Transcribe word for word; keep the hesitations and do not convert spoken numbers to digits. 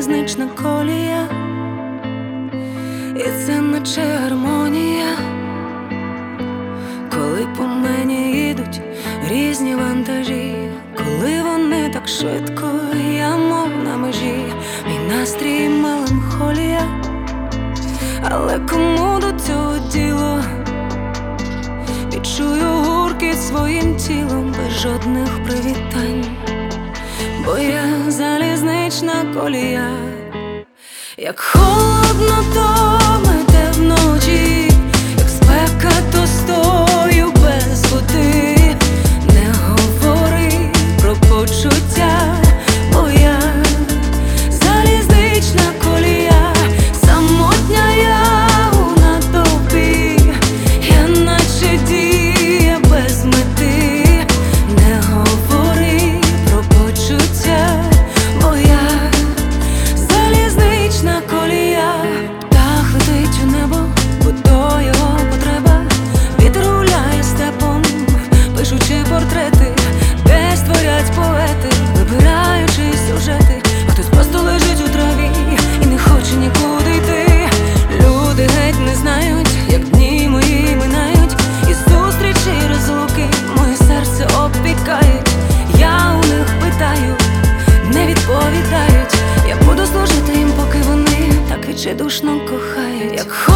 залізнична колія, і це наче гармонія, коли по мені їдуть різні вантажі, коли вони так швидко, я мов на межі, мій настрій меланхолія, але кому до цього діло? Відчую гуркіт своїм тілом без жодних привітань, бо я залізнична колія. Як холодно, то мете вночі, як спека, то стою без води. Не говори про почуття, бо я залізнична колія, самотня я у натовпі, я наче дія без мети. Не говори про почуття, бо я залізнична колія. Птах летить у небо, бо то його потреба, вітер гуляє степом, пишучи портрети, десь творять поети, вибираючи сюжети. А хтось просто лежить у траві і не хоче нікуди йти. Люди геть не знають, як дні мої минають, і зустрічі і розлуки моє серце обпікають. Я у них питаю, не відповідають. Я буду служити їм, поки вони так відчайдушно кохають. Як